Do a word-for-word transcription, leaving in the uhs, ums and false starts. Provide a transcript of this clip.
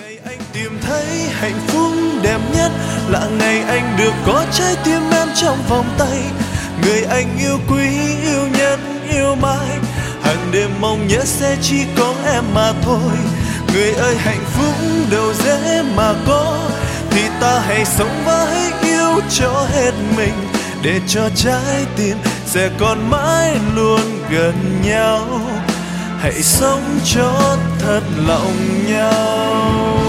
Ngày anh tìm thấy hạnh phúc đẹp nhất là ngày anh được có trái tim em trong vòng tay. Người anh yêu quý, yêu nhất, yêu mãi, hàng đêm mong nhớ sẽ chỉ có em mà thôi. Người ơi hạnh phúc đâu dễ mà có, thì ta hãy sống và hãy yêu cho hết mình, để cho trái tim sẽ còn mãi luôn gần nhau. Hãy sống cho thật lòng nhau.